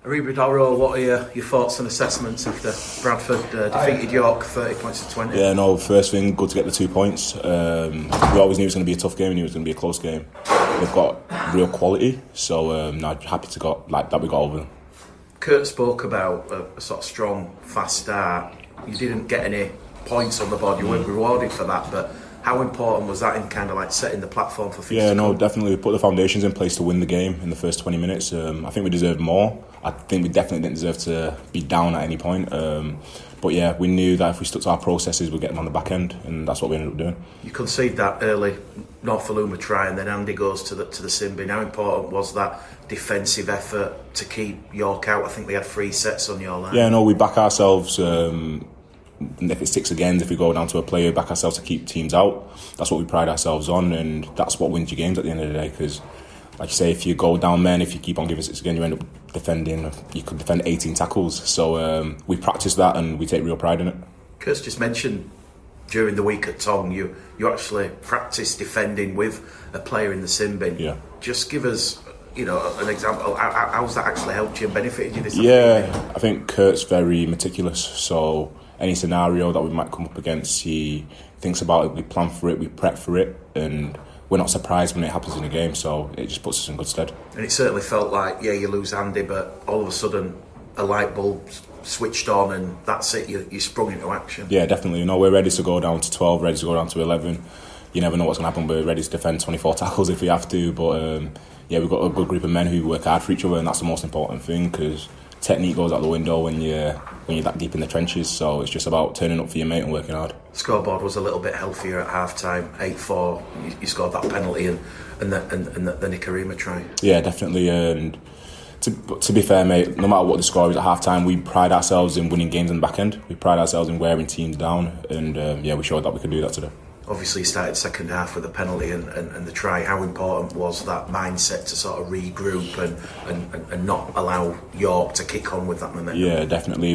Aribo Daro, what are your thoughts and assessments after Bradford defeated York 30 points to 20? Yeah, no, first thing, good to get the 2 points. We always knew it was going to be a tough game and knew it was going to be a close game. They've got real quality, so I'm happy we got over them. Kurt spoke about a sort of strong, fast start. You didn't get any points on the board, you weren't rewarded for that, but how important was that in kind of like setting the platform for things? Yeah, no, definitely. We put the foundations in place to win the game in the first 20 minutes. I think we deserved more. I think we definitely didn't deserve to be down at any point. But yeah, we knew that if we stuck to our processes, we'd get them on the back end, and that's what we ended up doing. You concede that early Norfoluma try, and then Andy goes to the sin bin. How important was that defensive effort to keep York out? I think they had 3 sets on your line. Yeah, no, we back ourselves. If it sticks again, if we go down to a player, back ourselves to keep teams out. That's what we pride ourselves on, and that's what wins your games at the end of the day. Because, like you say, if you go down men, if you keep on giving 6 again, you end up defending. You could defend 18 tackles. So we practice that, and we take real pride in it. Kurt's just mentioned during the week at Tong, you actually practice defending with a player in the sin bin. Yeah. Just give us, an example. How's that actually helped you and benefited you this afternoon? Yeah, I think Kurt's very meticulous. So any scenario that we might come up against, he thinks about it, we plan for it, we prep for it, and we're not surprised when it happens in a game, so it just puts us in good stead. And it certainly felt like, you lose Andy, but all of a sudden a light bulb switched on and that's it, you sprung into action. Yeah, definitely. We're ready to go down to 12, ready to go down to 11. You never know what's going to happen, but we're ready to defend 24 tackles if we have to. But we've got a good group of men who work hard for each other, and that's the most important thing, because technique goes out the window when you're that deep in the trenches. So it's just about turning up for your mate and working hard. Scoreboard was a little bit healthier at half time, 8-4. You scored that penalty and the Nikarima try. Yeah, definitely. And to be fair, mate, no matter what the score is at half time, we pride ourselves in winning games in the back end. We pride ourselves in wearing teams down, and we showed that we could do that today. Obviously, you started second half with the penalty and the try. How important was that mindset to sort of regroup and not allow York to kick on with that momentum? Yeah, definitely.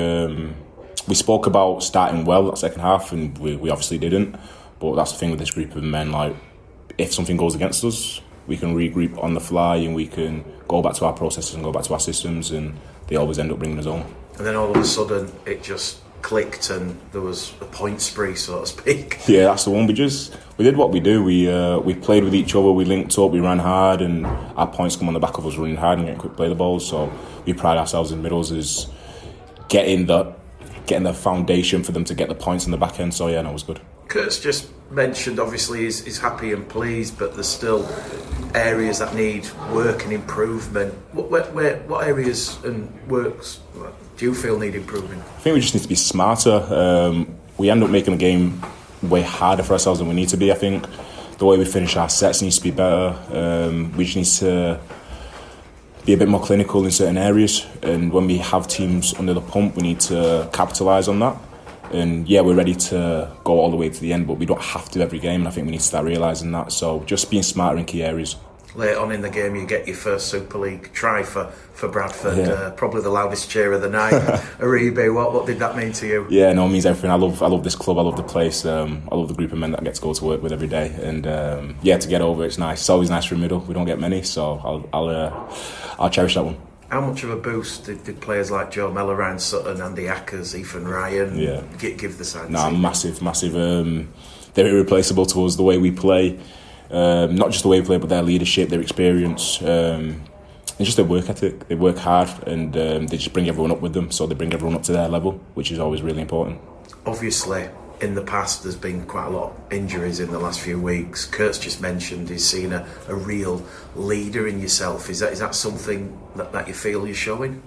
We spoke about starting well that second half, and we obviously didn't. But that's the thing with this group of men. Like, if something goes against us, we can regroup on the fly, and we can go back to our processes and go back to our systems, and they always end up bringing us home. And then all of a sudden, it just clicked and there was a point spree, so to speak. Yeah, that's the one. We did what we do. We played with each other, we linked up, we ran hard, and our points come on the back of us running hard and getting quick play the balls. So we pride ourselves in middles as getting the foundation for them to get the points in the back end. So it was good. Kurt's just mentioned, obviously, he's happy and pleased, but there's still areas that need work and improvement. What areas and works do you feel need improving? I think we just need to be smarter. We end up making the game way harder for ourselves than we need to be. I think the way we finish our sets needs to be better. We just need to be a bit more clinical in certain areas, and when we have teams under the pump, we need to capitalise on that. And we're ready to go all the way to the end, but we don't have to every game, and I think we need to start realising that. So just being smarter in key areas. Late on in the game, you get your first Super League try for Bradford. Probably the loudest cheer of the night. Aribe, what did that mean to you? Yeah, no, it means everything. I love this club. I love the place. I love the group of men that I get to go to work with every day. And to get over, it's nice. It's always nice for a middle. We don't get many, so I'll cherish that one. How much of a boost did players like Joe Mellor, Ryan Sutton, Andy Ackers, Ethan Ryan give the side? Massive. They're irreplaceable to us. The way we play. Not just the way we play, but their leadership, their experience, and just their work ethic. They work hard, and they just bring everyone up with them. So they bring everyone up to their level, which is always really important. Obviously, in the past, there's been quite a lot of injuries in the last few weeks. Kurt's just mentioned he's seen a real leader in yourself. Is that something that you feel you're showing?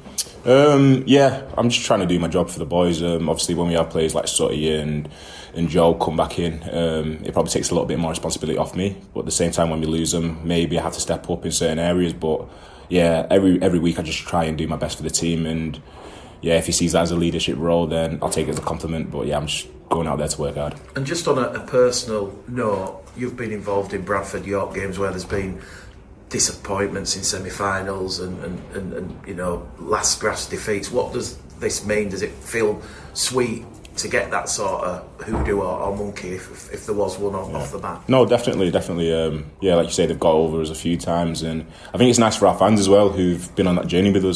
I'm just trying to do my job for the boys. Obviously, when we have players like Sutty and Joe come back in, it probably takes a little bit more responsibility off me. But at the same time, when we lose them, maybe I have to step up in certain areas. But every week I just try and do my best for the team. And if he sees that as a leadership role, then I'll take it as a compliment. But I'm just going out there to work hard. And just on a personal note, you've been involved in Bradford York games where there's been disappointments in semi-finals and last grasp defeats. What does this mean? Does it feel sweet to get that sort of hoodoo or monkey if there was one off the bat? No, definitely. Like you say, they've got over us a few times, and I think it's nice for our fans as well who've been on that journey with us.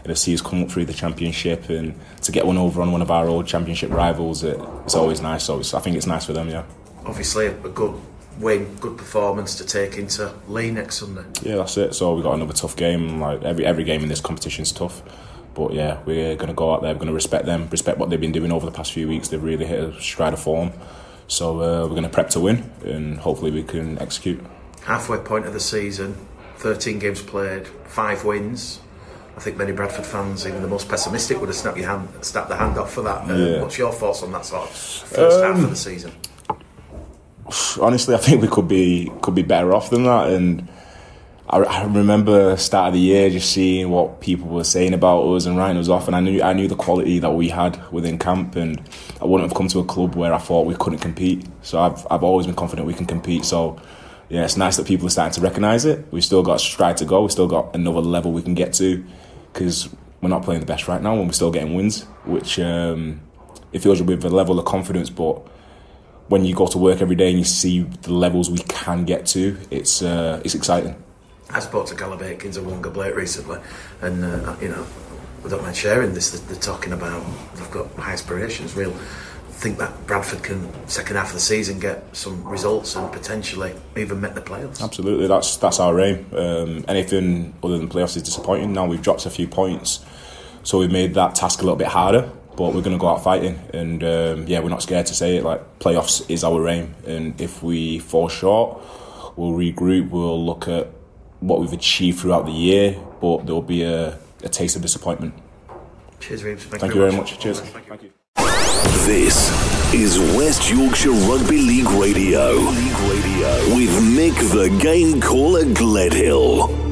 to see us come up through the Championship and to get one over on one of our old Championship rivals, it's always nice. So I think it's nice for them, yeah. Obviously, a good win, good performance to take into Leigh next Sunday. Yeah, that's it. So we've got another tough game. Like every game in this competition is tough. But yeah, we're going to go out there, we're going to respect them, respect what they've been doing over the past few weeks. They've really hit a stride of form. So we're going to prep to win, and hopefully we can execute. Halfway point of the season, 13 games played, 5 wins. I think many Bradford fans, even the most pessimistic, would have snapped the hand off for that. What's your thoughts on that sort of first half of the season? Honestly, I think we could be better off than that. And I remember start of the year just seeing what people were saying about us and writing us off, and I knew the quality that we had within camp, and I wouldn't have come to a club where I thought we couldn't compete. So I've always been confident we can compete. So yeah, it's nice that people are starting to recognise it. We've still got a stride to go. We've still got another level we can get to, because we're not playing the best right now and we're still getting wins, which it fills you with a level of confidence. But when you go to work every day and you see the levels we can get to, it's exciting. I spoke to Caleb Aikins and Wonga Blake recently, and I don't mind sharing this. They're talking about they've got high aspirations. Real think that Bradford can second half of the season get some results and potentially even make the playoffs. Absolutely, that's our aim. Anything other than playoffs is disappointing. Now we've dropped a few points, so we've made that task a little bit harder. But we're going to go out fighting, and we're not scared to say it. Like, playoffs is our aim, and if we fall short, we'll regroup. We'll look at what we've achieved throughout the year, but there'll be a taste of disappointment. Cheers, Reeves. Thank you very much. Cheers. Thank you. This is West Yorkshire Rugby League Radio with Mick the Game Caller Gledhill.